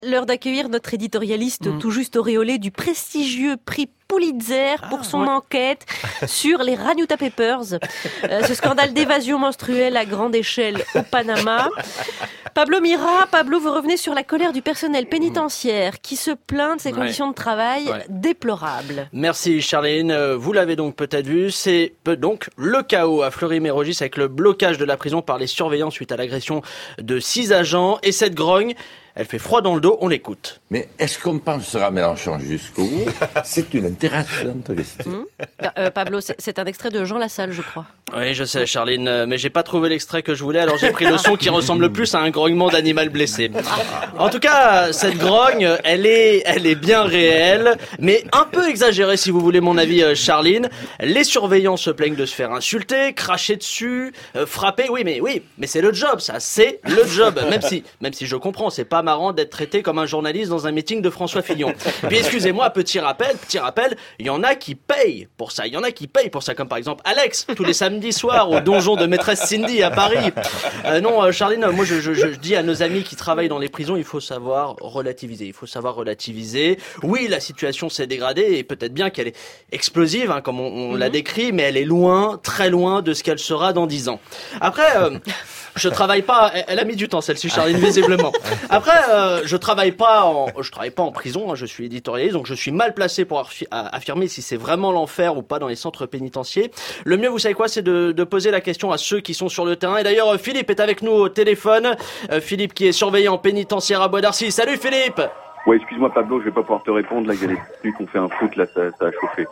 L'heure d'accueillir notre éditorialiste tout juste auréolé du prestigieux prix Pulitzer pour son enquête sur les Ranuta Papers, ce scandale d'évasion menstruelle à grande échelle au Panama. Pablo Mira, vous revenez sur la colère du personnel pénitentiaire qui se plaint de ses conditions de travail déplorables. Merci Charline, vous l'avez donc peut-être vu, c'est donc le chaos à Fleury-Mérogis avec le blocage de la prison par les surveillants suite à l'agression de 6 agents et cette grogne. Elle fait froid dans le dos, on l'écoute. Mais est-ce qu'on pensera Mélenchon jusqu'au bout? C'est une intéressante question. Pablo, c'est un extrait de Jean Lassalle, je crois. Oui, je sais, Charline, mais j'ai pas trouvé l'extrait que je voulais, alors j'ai pris le son qui ressemble le plus à un grognement d'animal blessé. En tout cas, cette grogne, elle est bien réelle, mais un peu exagérée, si vous voulez mon avis, Charline. Les surveillants se plaignent de se faire insulter, cracher dessus, frapper. Oui, mais c'est le job, ça, c'est le job. Même si je comprends, c'est pas marrant d'être traité comme un journaliste dans un meeting de François Fillon. Puis excusez-moi, petit rappel, il y en a qui payent pour ça. Comme par exemple Alex, tous les samedis soirs au donjon de Maîtresse Cindy à Paris. Non, Charline, moi je dis à nos amis qui travaillent dans les prisons, il faut savoir relativiser. Oui, la situation s'est dégradée et peut-être bien qu'elle est explosive, hein, comme on l'a décrit, mais elle est loin, très loin de ce qu'elle sera dans 10 ans. Après... Je travaille pas, elle a mis du temps celle-ci, Charline, visiblement. Après, je travaille pas en prison, hein, je suis éditorialiste, donc je suis mal placé pour affirmer si c'est vraiment l'enfer ou pas dans les centres pénitentiaires. Le mieux, vous savez quoi, c'est de poser la question à ceux qui sont sur le terrain. Et d'ailleurs, Philippe est avec nous au téléphone. Philippe qui est surveillant pénitentiaire à Bois d'Arcy. Salut Philippe! Ouais, excuse-moi Pablo, je vais pas pouvoir te répondre, là, il y a des trucs qu'on fait un foot, là, ça a chauffé.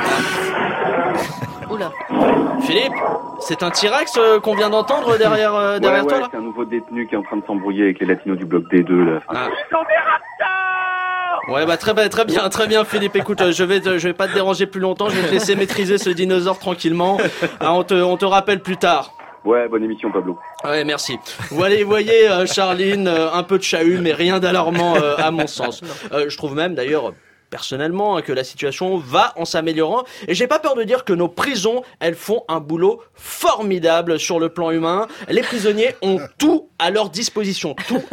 Oula. Philippe, c'est un T-Rex qu'on vient d'entendre derrière toi là? C'est un nouveau détenu qui est en train de s'embrouiller avec les latinos du bloc D2 là. Ouais, bah très bien Philippe. Écoute, je vais pas te déranger plus longtemps, je vais te laisser maîtriser ce dinosaure tranquillement. On te rappelle plus tard. Ouais, bonne émission Pablo. Ouais, merci. Vous voyez Charline, un peu de chahut, mais rien d'alarmant à mon sens. Je trouve même d'ailleurs... personnellement, que la situation va en s'améliorant. Et j'ai pas peur de dire que nos prisons, elles font un boulot formidable sur le plan humain. Les prisonniers ont tout à leur disposition.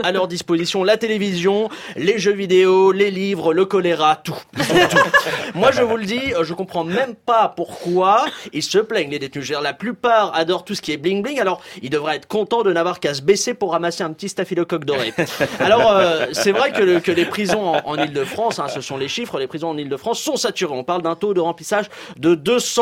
La télévision, les jeux vidéo, les livres, le choléra, tout. Ils ont tout. Moi, je vous le dis, je comprends même pas pourquoi ils se plaignent, les détenus. La plupart adorent tout ce qui est bling bling. Alors, ils devraient être contents de n'avoir qu'à se baisser pour ramasser un petit staphylocoque doré. Alors, c'est vrai que les prisons en Île-de-France, hein, ce sont les chiffres, les prisons en Île-de-France sont saturées. On parle d'un taux de remplissage de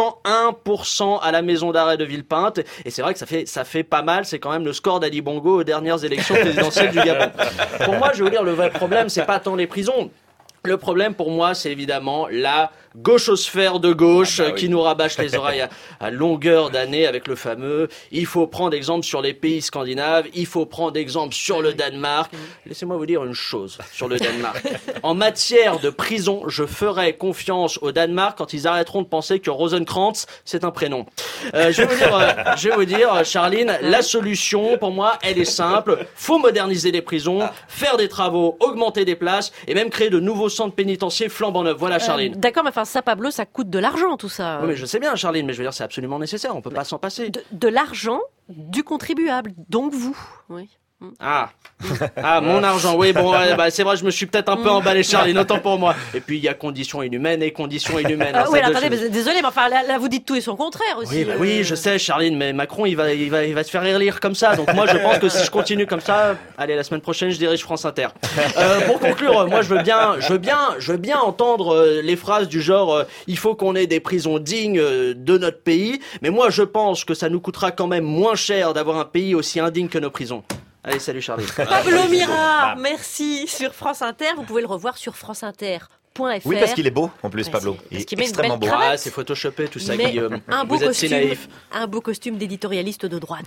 201% à la maison d'arrêt de Villepinte. Et c'est vrai que ça fait pas mal. C'est quand même le score d'Ali Bongo aux dernières élections présidentielles du Gabon. Pour moi, je veux dire, le vrai problème, c'est pas tant les prisons. Le problème pour moi, c'est évidemment la gauchosphère de gauche qui nous rabâche les oreilles à longueur d'année avec le fameux « il faut prendre exemple sur les pays scandinaves, il faut prendre exemple sur le Danemark ». Laissez-moi vous dire une chose sur le Danemark. En matière de prison, je ferai confiance au Danemark quand ils arrêteront de penser que Rosenkrantz, c'est un prénom. Je vais vous dire, Charline, la solution, pour moi, elle est simple. Faut moderniser les prisons, faire des travaux, augmenter des places et même créer de nouveaux centres pénitentiaires flambant neufs. Voilà, Charline. D'accord, mais enfin, ça, Pablo, ça coûte de l'argent, tout ça. Oui, mais je sais bien, Charline, mais je veux dire, c'est absolument nécessaire. On peut pas s'en passer. De l'argent du contribuable, donc vous. Oui. Ah, mon argent, oui, bon, c'est vrai, je me suis peut-être un peu emballé, Charline, autant pour moi. Et puis, il y a conditions inhumaines et conditions inhumaines. Oui, attendez, mais désolé, mais enfin, là, vous dites tout et son contraire aussi. Oui, je sais, Charline, mais Macron, il va se faire élire comme ça. Donc moi, je pense que si je continue comme ça, allez, la semaine prochaine, je dirige France Inter. Pour conclure, moi, je veux bien entendre les phrases du genre, il faut qu'on ait des prisons dignes de notre pays. Mais moi, je pense que ça nous coûtera quand même moins cher d'avoir un pays aussi indigne que nos prisons. Allez, salut Charlie. Pablo Mira, merci sur France Inter. Vous pouvez le revoir sur franceinter.fr. Oui, parce qu'il est beau en plus, Pablo. Il est extrêmement beau. C'est photoshopé tout ça, mais Guillaume. Un beau costume d'éditorialiste de droite.